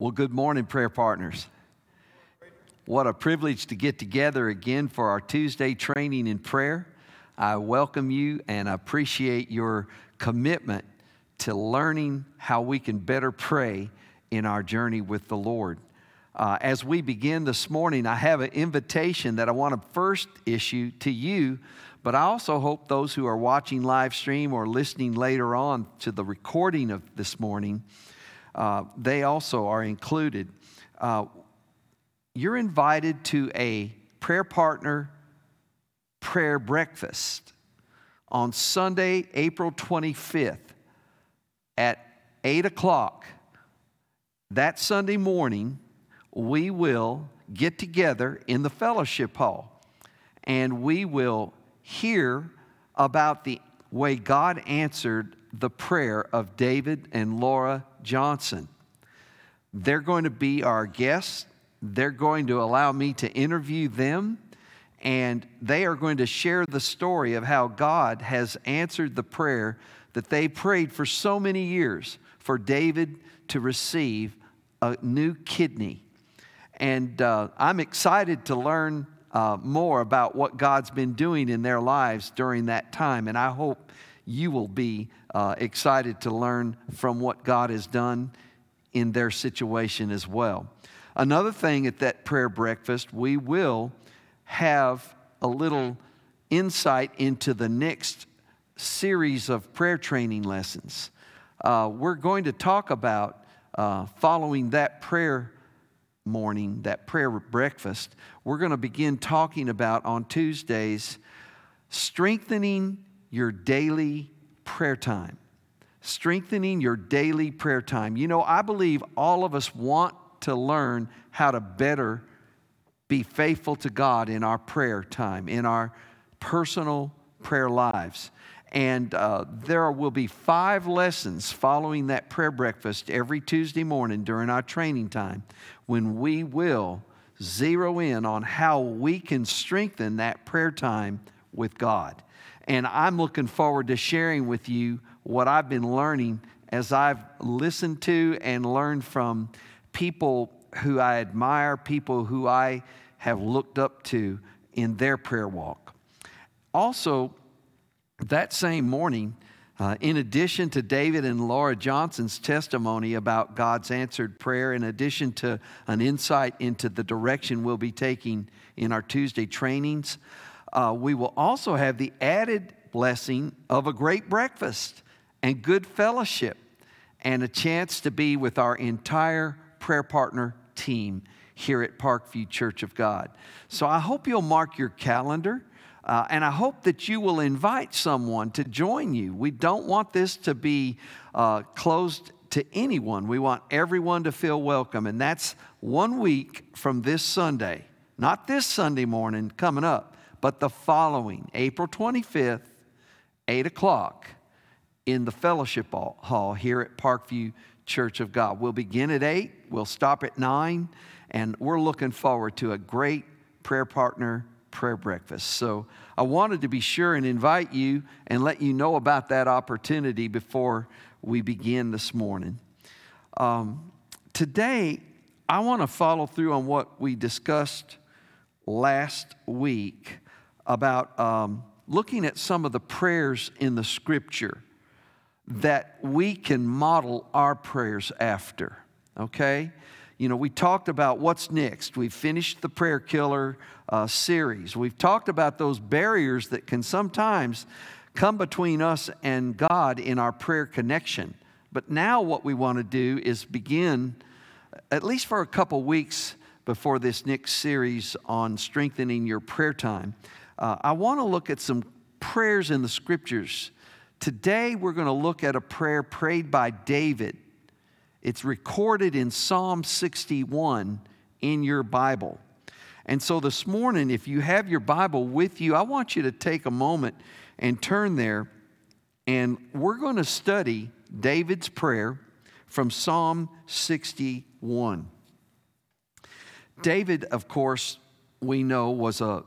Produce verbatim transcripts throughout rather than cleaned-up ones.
Well, good morning, prayer partners. What a privilege to get together again for our Tuesday training in prayer. I welcome you and appreciate your commitment to learning how we can better pray in our journey with the Lord. Uh, as we begin this morning, I have an invitation that I want to first issue to you, but I also hope those who are watching live stream or listening later on to the recording of this morning, uh, they also are included. Uh, you're invited to a prayer partner prayer breakfast on Sunday, April twenty-fifth at eight o'clock. That Sunday morning, we will get together in the fellowship hall and we will hear about the way God answered the prayer of David and Laura Johnson. They're going to be our guests. They're going to allow me to interview them, and they are going to share the story of how God has answered the prayer that they prayed for so many years for David to receive a new kidney. And uh, I'm excited to learn uh, more about what God's been doing in their lives during that time. And I hope you will be uh, excited to learn from what God has done in their situation as well. Another thing at that prayer breakfast, we will have a little insight into the next series of prayer training lessons. Uh, we're going to talk about uh, following that prayer morning, that prayer breakfast, we're going to begin talking about on Tuesdays, strengthening your daily prayer time. Strengthening your daily prayer time. You know, I believe all of us want to learn how to better be faithful to God in our prayer time, in our personal prayer lives. And uh, there will be five lessons following that prayer breakfast every Tuesday morning during our training time when we will zero in on how we can strengthen that prayer time with God. And I'm looking forward to sharing with you what I've been learning as I've listened to and learned from people who I admire, people who I have looked up to in their prayer walk. Also, that same morning, uh, in addition to David and Laura Johnson's testimony about God's answered prayer, in addition to an insight into the direction we'll be taking in our Tuesday trainings, uh, we will also have the added blessing of a great breakfast and good fellowship and a chance to be with our entire prayer partner team here at Parkview Church of God. So I hope you'll mark your calendar. Uh, and I hope that you will invite someone to join you. We don't want this to be uh, closed to anyone. We want everyone to feel welcome. And that's one week from this Sunday. Not this Sunday morning coming up, but the following, April twenty-fifth, eight o'clock in the fellowship hall here at Parkview Church of God. We'll begin at eight. We'll stop at nine. And we're looking forward to a great prayer partner prayer breakfast. So I wanted to be sure and invite you and let you know about that opportunity before we begin this morning. Um, today, I want to follow through on what we discussed last week about um, looking at some of the prayers in the Scripture that we can model our prayers after, okay? You know, we talked about what's next. We finished the Prayer Killer uh, series. We've talked about those barriers that can sometimes come between us and God in our prayer connection. But now what we want to do is begin, at least for a couple weeks before this next series on strengthening your prayer time, uh, I want to look at some prayers in the Scriptures. Today we're going to look at a prayer prayed by David. It's recorded in Psalm sixty-one in your Bible. And so this morning, if you have your Bible with you, I want you to take a moment and turn there. And we're going to study David's prayer from Psalm sixty-one. David, of course, we know was a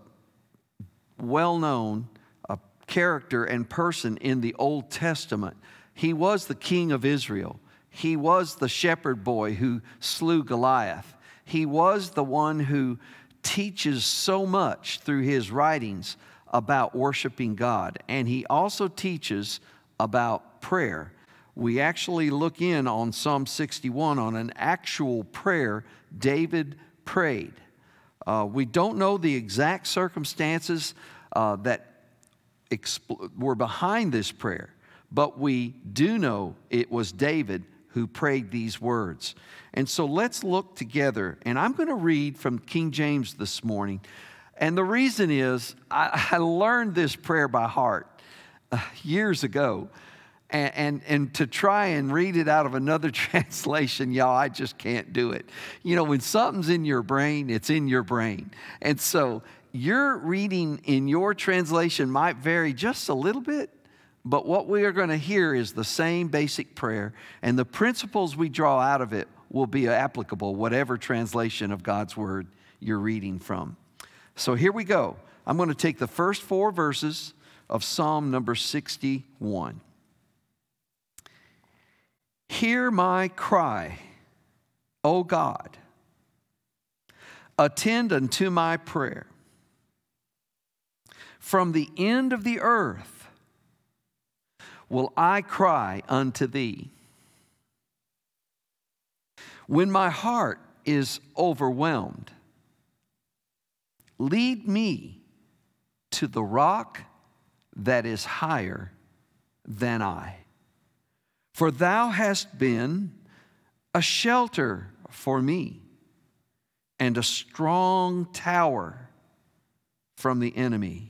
well-known uh, character and person in the Old Testament. He was the king of Israel. He was the shepherd boy who slew Goliath. He was the one who teaches so much through his writings about worshiping God. And he also teaches about prayer. We actually look in on Psalm sixty-one on an actual prayer David prayed. Uh, we don't know the exact circumstances uh, that expl- were behind this prayer, but we do know it was David who prayed these words. And so let's look together, and I'm going to read from King James this morning. And the reason is I, I learned this prayer by heart uh, years ago. And, and, and to try and read it out of another translation, y'all, I just can't do it. You know, when something's in your brain, it's in your brain. And so your reading in your translation might vary just a little bit, but what we are going to hear is the same basic prayer, and the principles we draw out of it will be applicable, whatever translation of God's Word you're reading from. So here we go. I'm going to take the first four verses of Psalm number sixty-one. Hear my cry, O God. Attend unto my prayer. From the end of the earth will I cry unto thee. When my heart is overwhelmed, lead me to the rock that is higher than I. For thou hast been a shelter for me and a strong tower from the enemy.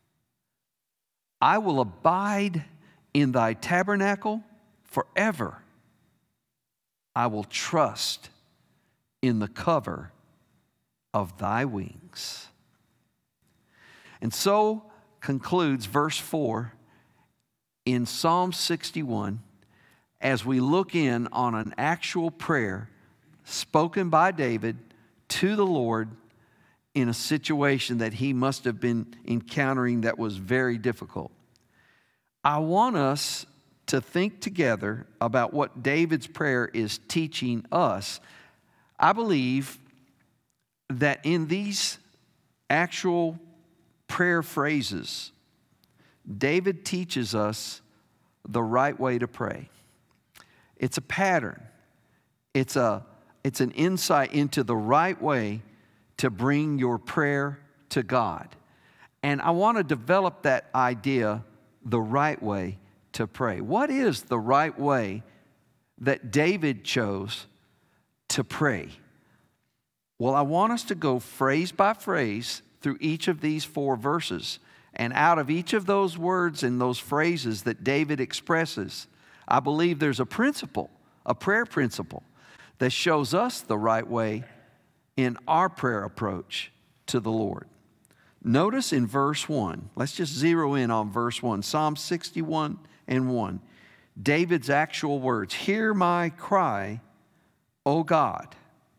I will abide in thy tabernacle forever. I will trust in the cover of thy wings. And so concludes verse four in Psalm sixty-one. As we look in on an actual prayer spoken by David to the Lord in a situation that he must have been encountering that was very difficult. I want us to think together about what David's prayer is teaching us. I believe that in these actual prayer phrases, David teaches us the right way to pray. It's a pattern. It's a, it's an insight into the right way to bring your prayer to God. And I want to develop that idea, the right way to pray. What is the right way that David chose to pray? Well, I want us to go phrase by phrase through each of these four verses. And out of each of those words and those phrases that David expresses, I believe there's a principle, a prayer principle, that shows us the right way in our prayer approach to the Lord. Notice in verse one, let's just zero in on verse one, Psalm sixty-one and one, David's actual words, hear my cry, O God,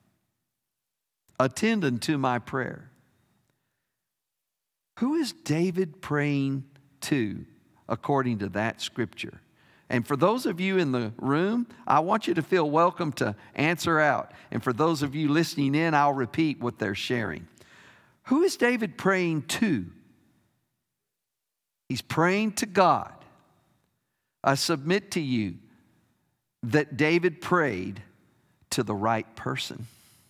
attend unto my prayer. Who is David praying to according to that scripture? And for those of you in the room, I want you to feel welcome to answer out. And for those of you listening in, I'll repeat what they're sharing. Who is David praying to? He's praying to God. I submit to you that David prayed to the right person.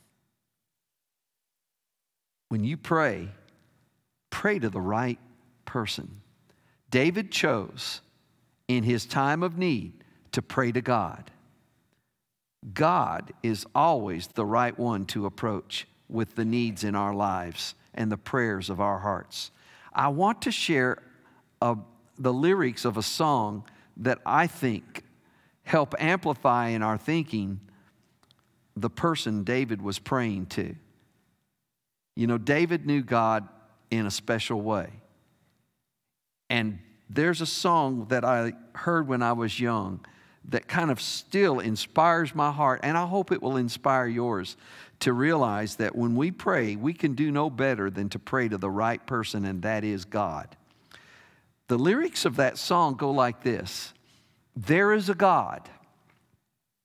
When you pray, pray to the right person. David chose in his time of need to pray to God. God is always the right one to approach with the needs in our lives and the prayers of our hearts. I want to share uh, the lyrics of a song that I think help amplify in our thinking the person David was praying to. You know, David knew God in a special way. And there's a song that I heard when I was young that kind of still inspires my heart, and I hope it will inspire yours to realize that when we pray, we can do no better than to pray to the right person, and that is God. The lyrics of that song go like this: there is a God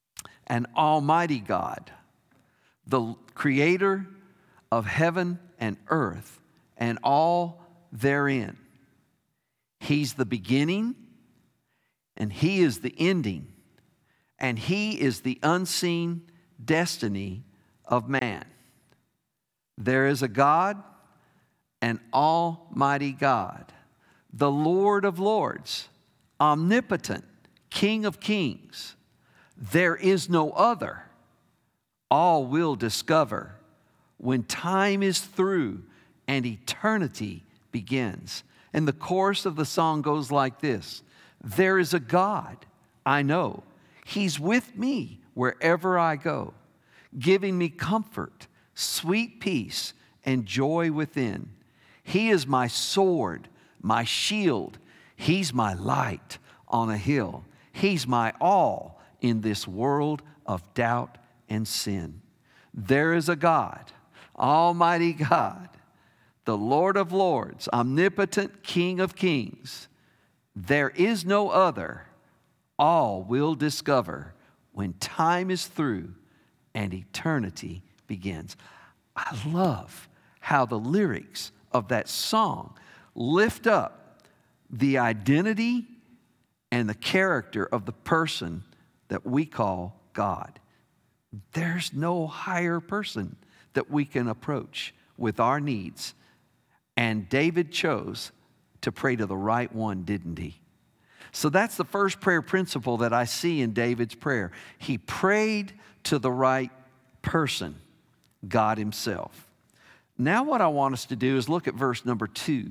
and almighty God, the creator of heaven and earth and all therein. He's the beginning and He is the ending, and He is the unseen destiny of man. There is a God, an almighty God, the Lord of lords, omnipotent, King of kings. There is no other. All will discover when time is through and eternity begins. And the chorus of the song goes like this: there is a God, I know. He's with me wherever I go, giving me comfort, sweet peace, and joy within. He is my sword, my shield. He's my light on a hill. He's my all in this world of doubt and sin. There is a God, almighty God, the Lord of lords, omnipotent King of kings. There is no other. All will discover when time is through and eternity begins. I love how the lyrics of that song lift up the identity and the character of the person that we call God. There's no higher person that we can approach with our needs. And David chose to pray to the right one, didn't he? So that's the first prayer principle that I see in David's prayer. He prayed to the right person, God Himself. Now what I want us to do is look at verse number two.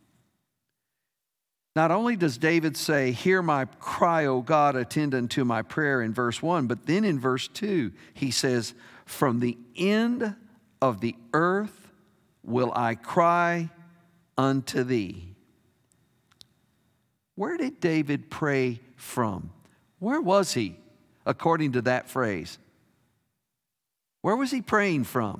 Not only does David say, hear my cry, O God, attend unto my prayer in verse one, but then in verse two, he says, from the end of the earth will I cry unto thee. Where did David pray from? Where was he, according to that phrase? Where was he praying from?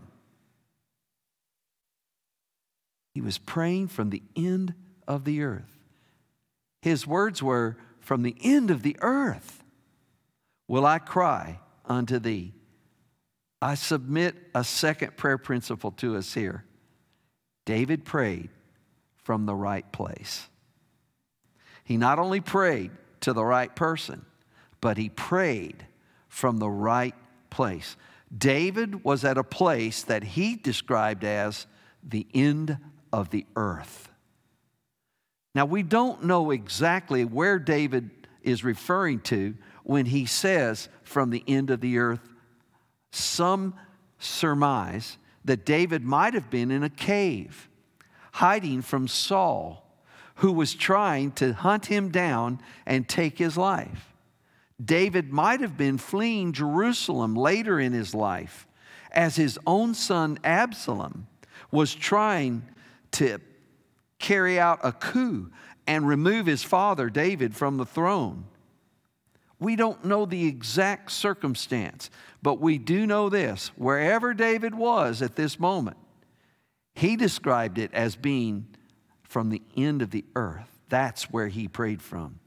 He was praying from the end of the earth. His words were, from the end of the earth will I cry unto thee. I submit a second prayer principle to us here. David prayed from the right place. He not only prayed to the right person, but he prayed from the right place. David was at a place that he described as the end of the earth. Now, we don't know exactly where David is referring to when he says from the end of the earth. Some surmise that David might have been in a cave, hiding from Saul, who was trying to hunt him down and take his life. David might have been fleeing Jerusalem later in his life, as his own son Absalom was trying to carry out a coup and remove his father David from the throne. We don't know the exact circumstance, but we do know this: wherever David was at this moment, he described it as being from the end of the earth. That's where he prayed from.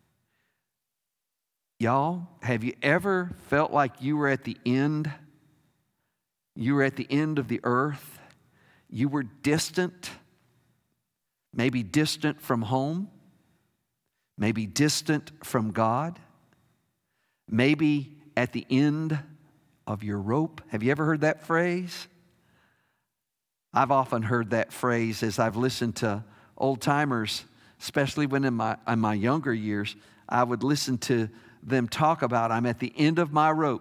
Y'all, have you ever felt like you were at the end? You were at the end of the earth. You were distant. Maybe distant from home. Maybe distant from God. Maybe at the end of your rope. Have you ever heard that phrase? I've often heard that phrase as I've listened to old timers, especially when in my, in my younger years, I would listen to them talk about, I'm at the end of my rope.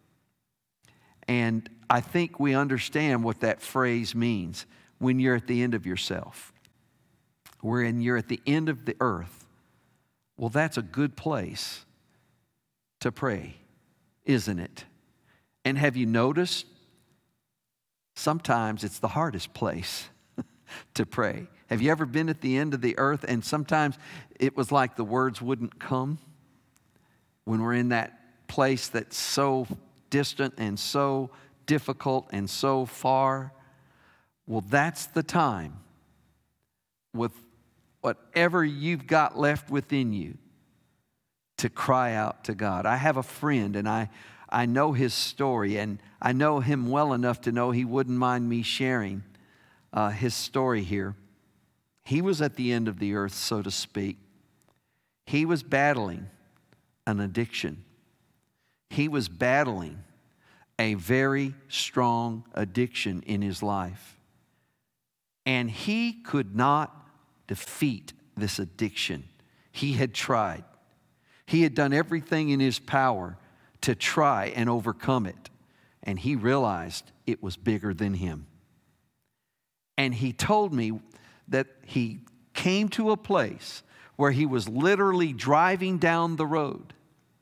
And I think we understand what that phrase means when you're at the end of yourself. When you're at the end of the earth. Well, that's a good place to pray, isn't it? And have you noticed? Sometimes it's the hardest place to pray. Have you ever been at the end of the earth and sometimes it was like the words wouldn't come? When we're in that place that's so distant and so difficult and so far, well, that's the time with whatever you've got left within you to cry out to God. I have a friend, and I, I know his story, and I know him well enough to know he wouldn't mind me sharing uh, his story here. He was at the end of the earth, so to speak. He was battling an addiction. He was battling a very strong addiction in his life. And he could not defeat this addiction. He had tried. He had done everything in his power to try and overcome it. And he realized it was bigger than him. And he told me that he came to a place where he was literally driving down the road.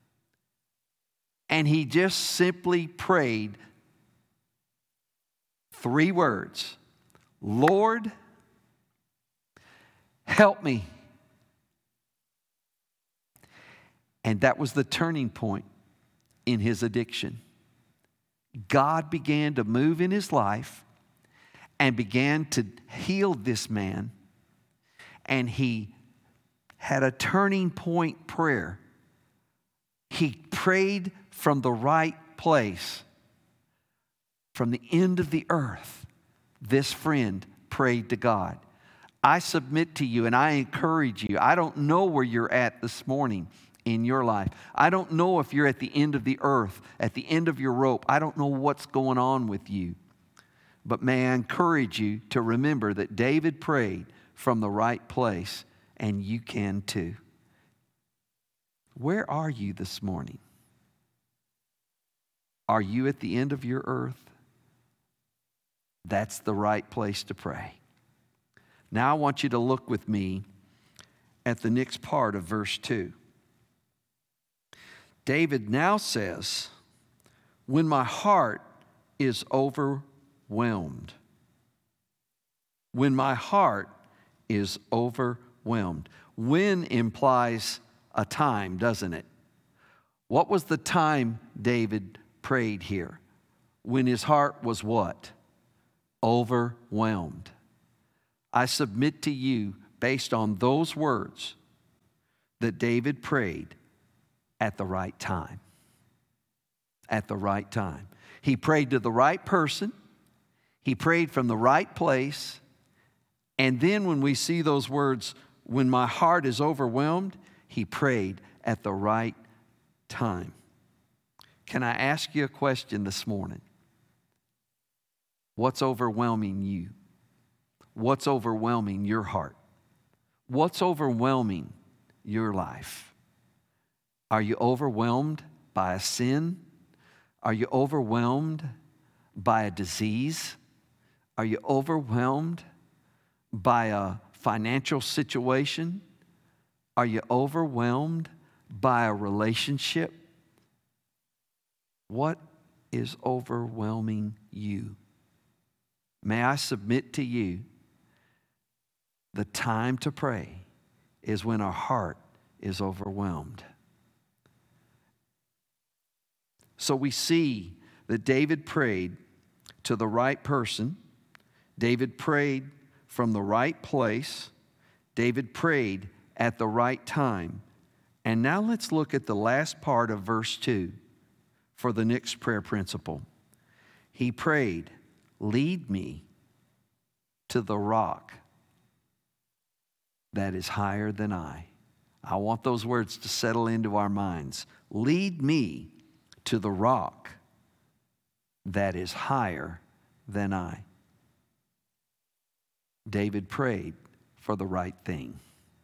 And he just simply prayed three words: Lord, help me. And that was the turning point in his addiction. God began to move in his life and began to heal this man. And he had a turning point prayer. He prayed from the right place. From the end of the earth, this friend prayed to God. I submit to you and I encourage you. I don't know where you're at this morning in your life. I don't know if you're at the end of the earth, at the end of your rope. I don't know what's going on with you. But may I encourage you to remember that David prayed from the right place, and you can too. Where are you this morning? Are you at the end of your earth? That's the right place to pray. Now I want you to look with me at the next part of verse two. David now says, when my heart is overwhelmed. When my heart is overwhelmed. When implies a time, doesn't it? What was the time David prayed here? When his heart was what? Overwhelmed. I submit to you, based on those words, that David prayed at the right time. At the right time. He prayed to the right person. He prayed from the right place. And then when we see those words, when my heart is overwhelmed, he prayed at the right time. Can I ask you a question this morning? What's overwhelming you? What's overwhelming your heart? What's overwhelming your life? Are you overwhelmed by a sin? Are you overwhelmed by a disease? Are you overwhelmed by a financial situation? Are you overwhelmed by a relationship? What is overwhelming you? May I submit to you, the time to pray is when our heart is overwhelmed. So we see that David prayed to the right person. David prayed from the right place. David prayed at the right time. And now let's look at the last part of verse two for the next prayer principle. He prayed, lead me to the rock that is higher than I. I want those words to settle into our minds. Lead me to the rock that is higher than I. David prayed for the right thing.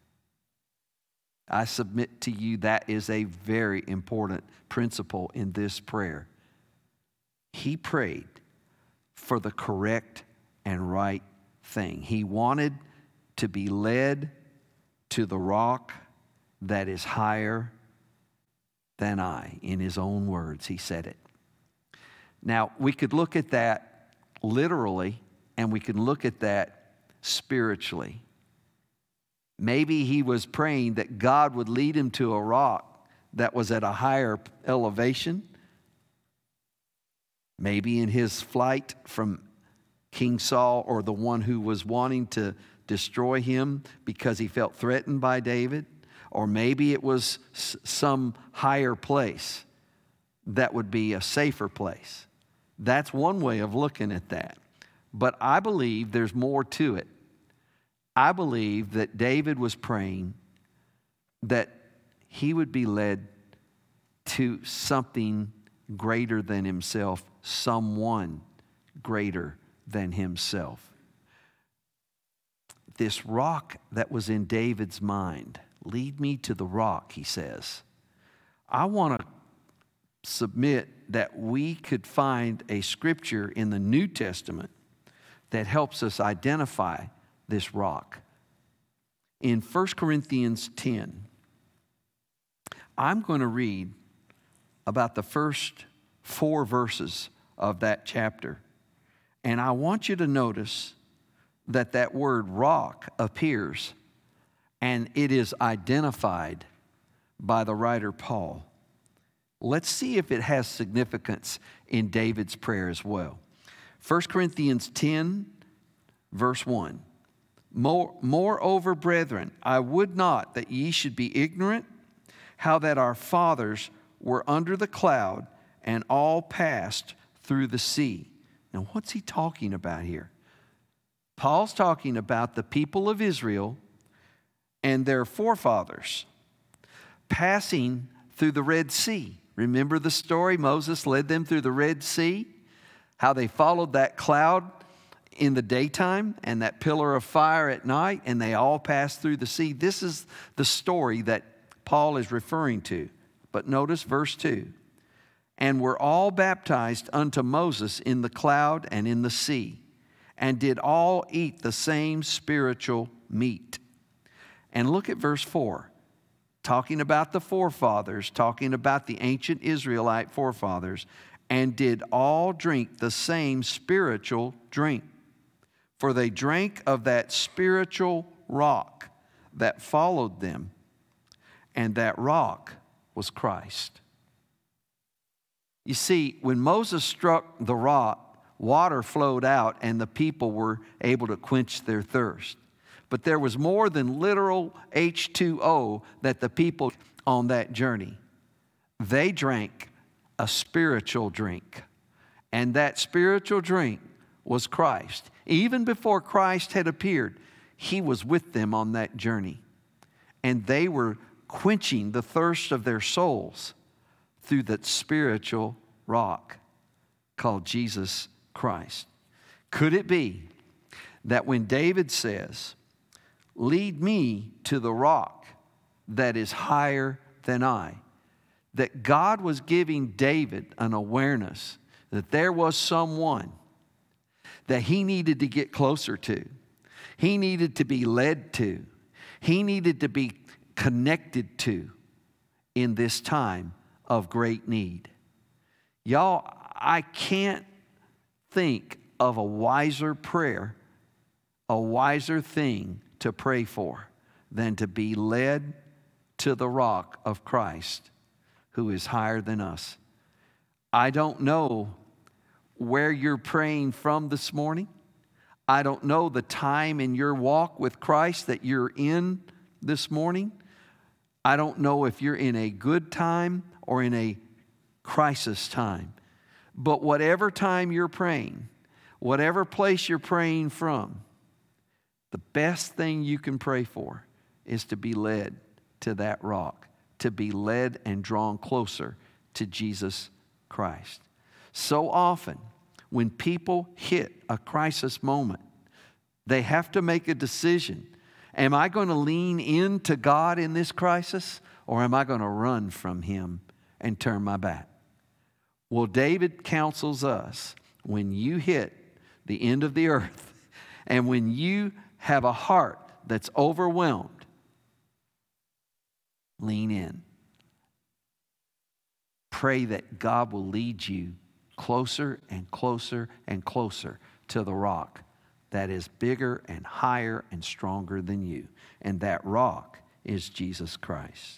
I submit to you that is a very important principle in this prayer. He prayed for the correct and right thing. He wanted to be led to the rock that is higher than I. In his own words, he said it. Now, we could look at that literally, and we can look at that spiritually. Maybe he was praying that God would lead him to a rock that was at a higher elevation. Maybe in his flight from King Saul, or the one who was wanting to destroy him because he felt threatened by David. Or maybe it was some higher place. that would be a safer place. That's one way of looking at that. But I believe there's more to it. I believe that David was praying that he would be led to something greater than himself, someone greater than himself. This rock that was in David's mind, lead me to the rock, he says. I want to submit that we could find a scripture in the New Testament that helps us identify this rock. In First Corinthians ten, I'm going to read about the first four verses of that chapter. And I want you to notice that that word rock appears, and it is identified by the writer Paul. Let's see if it has significance in David's prayer as well. First Corinthians ten, verse one. More, Moreover, brethren, I would not that ye should be ignorant how that our fathers were under the cloud and all passed through the sea. Now, what's he talking about here? Paul's talking about the people of Israel and their forefathers passing through the Red Sea. Remember the story? Moses led them through the Red Sea, how they followed that cloud in the daytime and that pillar of fire at night, and they all passed through the sea. This is the story that Paul is referring to. But notice verse two. And were all baptized unto Moses in the cloud and in the sea, and did all eat the same spiritual meat. And look at verse four. Talking about the forefathers, talking about the ancient Israelite forefathers, and did all drink the same spiritual drink. For they drank of that spiritual rock that followed them, and that rock was Christ. You see, when Moses struck the rock, water flowed out and the people were able to quench their thirst. But there was more than literal H two O that the people on that journey. They drank a spiritual drink, and that spiritual drink was Christ. Even before Christ had appeared, he was with them on that journey. And they were quenching the thirst of their souls through that spiritual rock called Jesus Christ. Could it be that when David says, lead me to the rock that is higher than I, that God was giving David an awareness that there was someone that he needed to get closer to. He needed to be led to. He needed to be connected to in this time of great need. Y'all, I can't think of a wiser prayer, a wiser thing to pray for than to be led to the rock of Christ who is higher than us. I don't know where you're praying from this morning. I don't know the time in your walk with Christ that you're in this morning. I don't know if you're in a good time or in a crisis time. But whatever time you're praying, whatever place you're praying from, the best thing you can pray for is to be led to that rock, to be led and drawn closer to Jesus Christ. So often, when people hit a crisis moment, they have to make a decision. Am I going to lean into God in this crisis, or am I going to run from Him and turn my back? Well, David counsels us, when you hit the end of the earth, and when you have a heart that's overwhelmed, lean in. Pray that God will lead you closer and closer and closer to the rock that is bigger and higher and stronger than you. And that rock is Jesus Christ.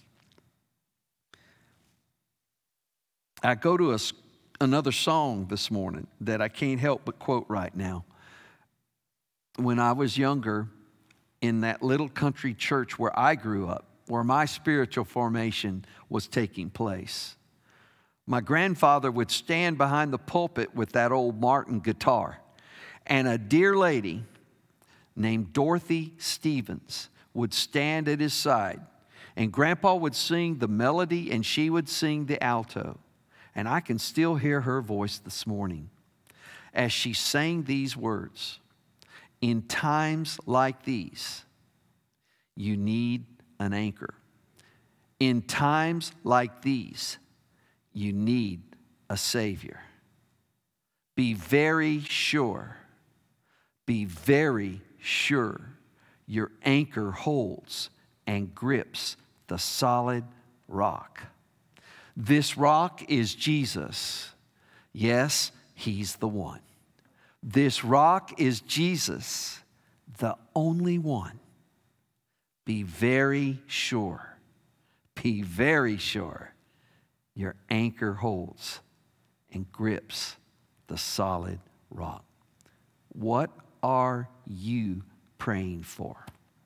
I go to a, another song this morning that I can't help but quote right now. When I was younger, in that little country church where I grew up, where my spiritual formation was taking place, My grandfather would stand behind the pulpit with that old Martin guitar, and a dear lady named Dorothy Stevens would stand at his side, and Grandpa would sing the melody and she would sing the alto. And I can still hear her voice this morning as she sang these words: in times like these, you need an anchor. In times like these, you need a Savior. Be very sure, be very sure your anchor holds and grips the solid rock. This rock is Jesus. Yes, He's the one. This rock is Jesus, the only one. Be very sure, be very sure your anchor holds and grips the solid rock. What are you praying for?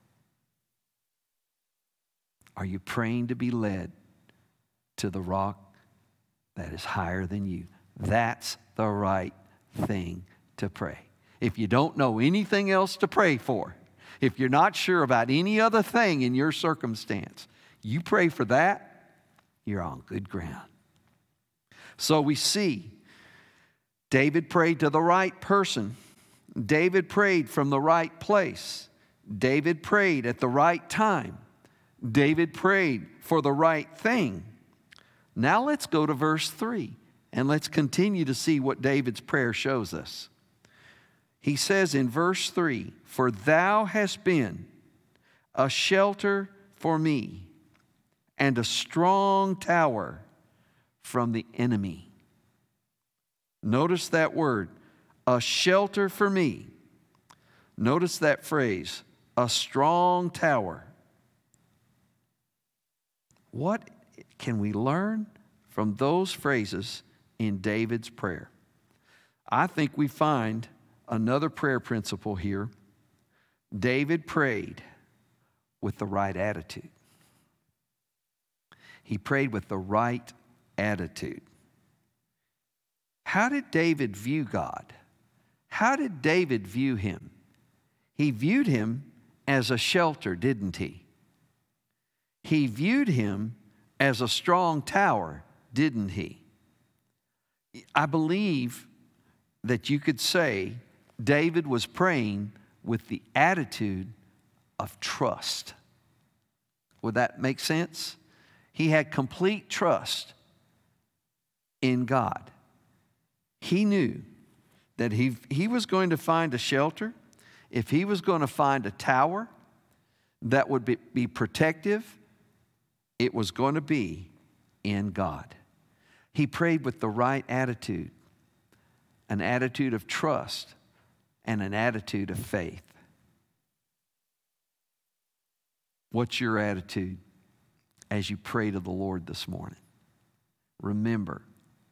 Are you praying to be led to the rock that is higher than you? That's the right thing to pray. If you don't know anything else to pray for, if you're not sure about any other thing in your circumstance, you pray for that, you're on good ground. So we see David prayed to the right person. David prayed from the right place. David prayed at the right time. David prayed for the right thing. Now let's go to verse three and let's continue to see what David's prayer shows us. He says in verse three, "For thou hast been a shelter for me and a strong tower from the enemy." Notice that word, a shelter for me. Notice that phrase, a strong tower. What can we learn from those phrases in David's prayer? I think we find another prayer principle here. David prayed with the right attitude. He prayed with the right attitude. How did David view God? How did David view him? He viewed him as a shelter, didn't he? He viewed him as a strong tower, didn't he? I believe that you could say David was praying with the attitude of trust. Would that make sense? He had complete trust in God. He knew that he, he was going to find a shelter, if he was going to find a tower that would be, be protective, it was going to be in God. He prayed with the right attitude, an attitude of trust and an attitude of faith. What's your attitude as you pray to the Lord this morning? Remember,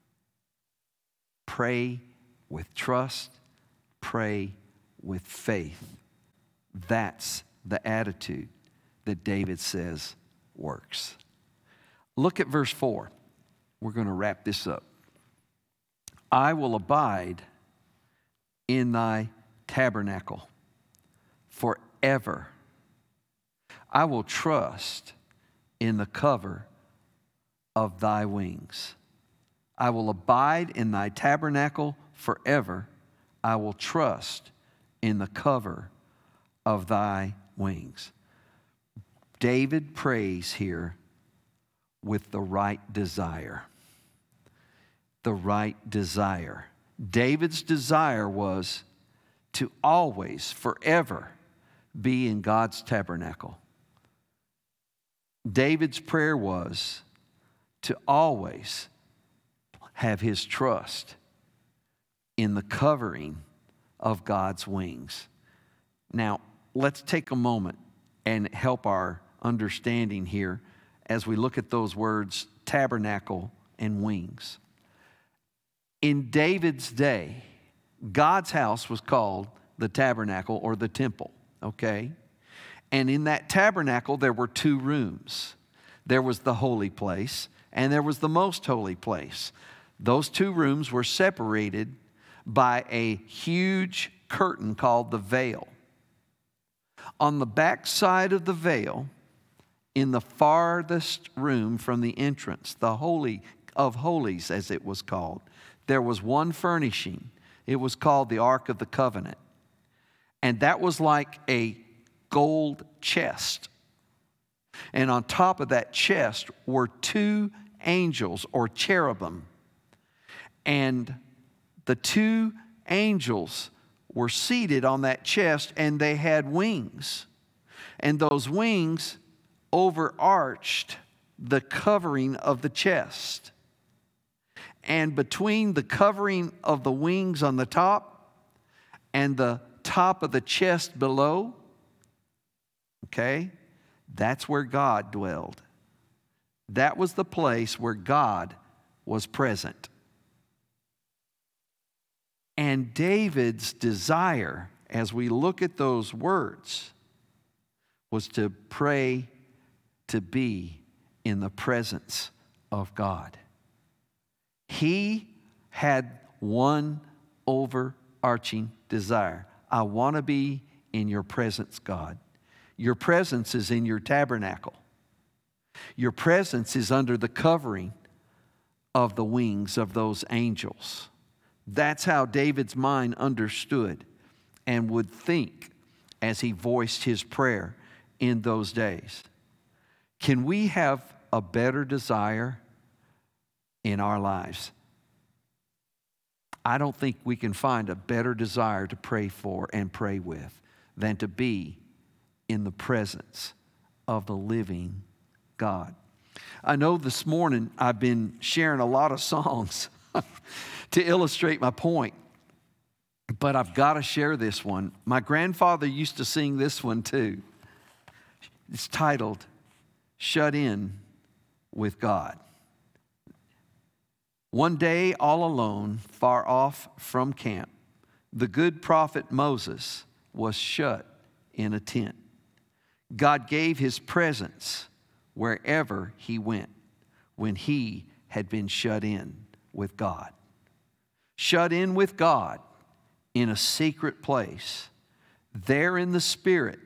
pray with trust, pray with faith. That's the attitude that David says works. Look at verse four. We're going to wrap this up. I will abide in thy tabernacle forever. I will trust in the cover of thy wings. I will abide in thy tabernacle forever. I will trust in the cover of thy wings. David prays here with the right desire. The right desire. David's desire was to always, forever, be in God's tabernacle. David's prayer was to always have his trust in the covering of God's wings. Now, let's take a moment and help our understanding here as we look at those words, tabernacle and wings. In David's day, God's house was called the tabernacle or the temple, okay? And in that tabernacle, there were two rooms. There was the holy place, and there was the most holy place. Those two rooms were separated by a huge curtain called the veil. On the back side of the veil, in the farthest room from the entrance, the Holy of Holies as it was called, there was one furnishing. It was called the Ark of the Covenant. And that was like a gold chest. And on top of that chest were two angels or cherubim. And the two angels were seated on that chest, and they had wings. And those wings overarched the covering of the chest. And between the covering of the wings on the top and the top of the chest below, okay, that's where God dwelled. That was the place where God was present. And David's desire, as we look at those words, was to pray to be in the presence of God. He had one overarching desire. I want to be in your presence, God. Your presence is in your tabernacle. Your presence is under the covering of the wings of those angels. That's how David's mind understood and would think as he voiced his prayer in those days. Can we have a better desire in our lives? I don't think we can find a better desire to pray for and pray with than to be in the presence of the living God. I know this morning I've been sharing a lot of songs to illustrate my point, but I've got to share this one. My grandfather used to sing this one too. It's titled, Shut In with God. One day, all alone, far off from camp, the good prophet Moses was shut in a tent. God gave his presence wherever he went when he had been shut in with God. Shut in with God in a secret place, there in the Spirit,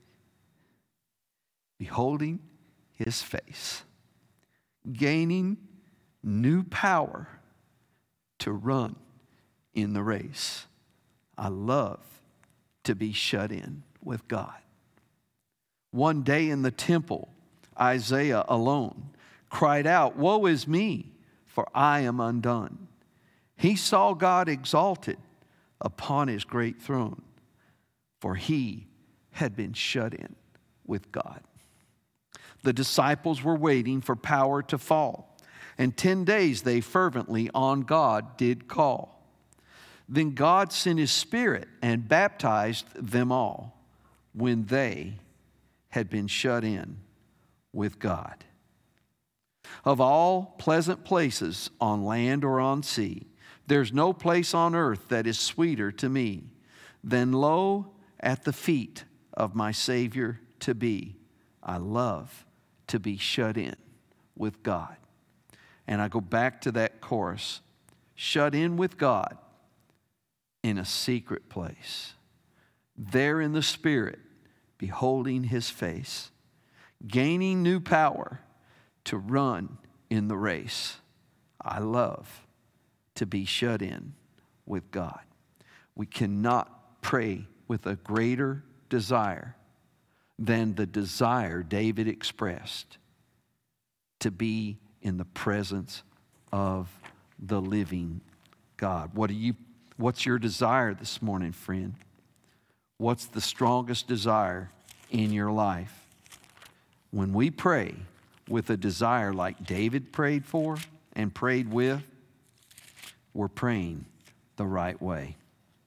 beholding his face, gaining new power to run in the race. I love to be shut in with God. One day in the temple, Isaiah alone cried out, "Woe is me, for I am undone." He saw God exalted upon his great throne, for he had been shut in with God. The disciples were waiting for power to fall, and ten days they fervently on God did call. Then God sent his Spirit and baptized them all when they had been shut in with God. Of all pleasant places on land or on sea, there's no place on earth that is sweeter to me than low at the feet of my Savior to be. I love to be shut in with God. And I go back to that chorus, shut in with God in a secret place, there in the Spirit, beholding his face, gaining new power to run in the race. I love to be shut in with God. We cannot pray with a greater desire than the desire David expressed to be in the presence of the living God. What do you, what's your desire this morning, friend? What's the strongest desire in your life? When we pray with a desire like David prayed for and prayed with, we're praying the right way.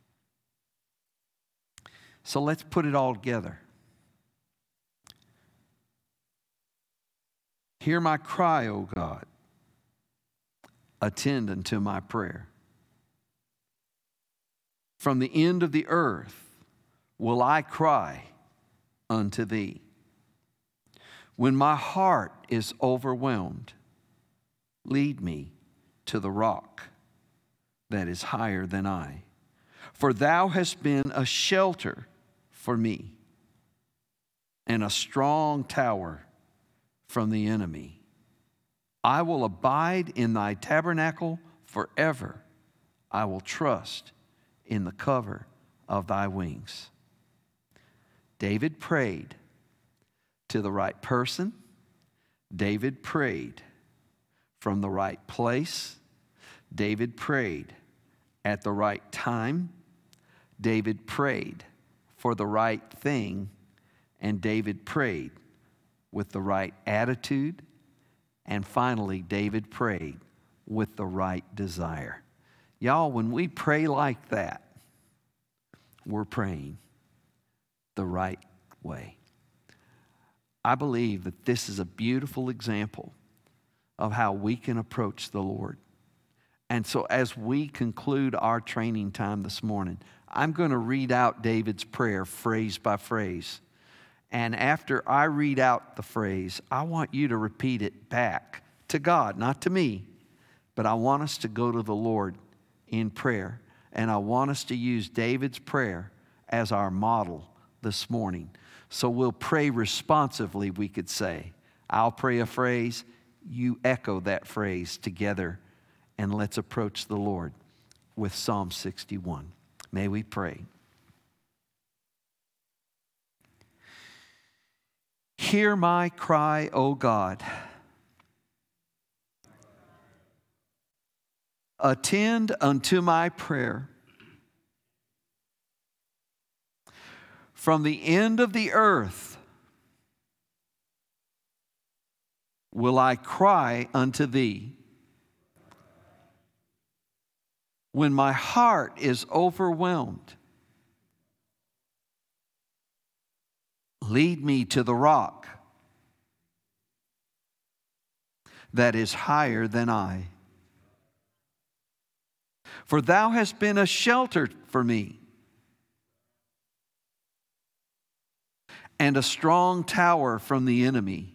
So let's put it all together. Hear my cry, O God. Attend unto my prayer. From the end of the earth will I cry unto thee. When my heart is overwhelmed, Lead me to the rock that is higher than I. For thou hast been a shelter for me and a strong tower from the enemy. I will abide in thy tabernacle forever. I will trust in the cover of thy wings. David prayed to the right person. David prayed from the right place. David prayed at the right time. David prayed for the right thing. And David prayed with the right attitude. And finally, David prayed with the right desire. Y'all, when we pray like that, we're praying the right way. I believe that this is a beautiful example of how we can approach the Lord. And so as we conclude our training time this morning, I'm going to read out David's prayer phrase by phrase. And after I read out the phrase, I want you to repeat it back to God, not to me, but I want us to go to the Lord in prayer. And I want us to use David's prayer as our model this morning. So we'll pray responsively, we could say. I'll pray a phrase, you echo that phrase together, and let's approach the Lord with Psalm sixty-one. May we pray. Hear my cry, O God. Attend unto my prayer. From the end of the earth will I cry unto thee. When my heart is overwhelmed, lead me to the rock that is higher than I. For thou hast been a shelter for me and a strong tower from the enemy.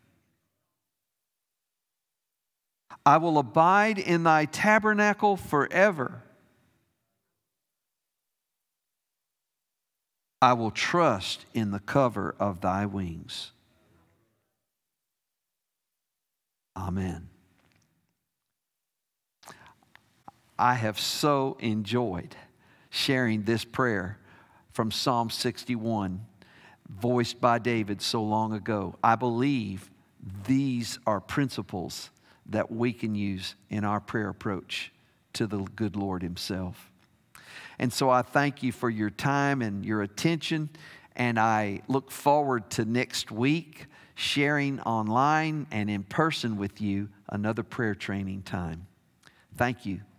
I will abide in thy tabernacle forever. I will trust in the cover of thy wings. Amen. I have so enjoyed sharing this prayer from Psalm sixty-one, voiced by David so long ago. I believe these are principles that we can use in our prayer approach to the good Lord Himself. And so I thank you for your time and your attention, and I look forward to next week sharing online and in person with you another prayer training time. Thank you.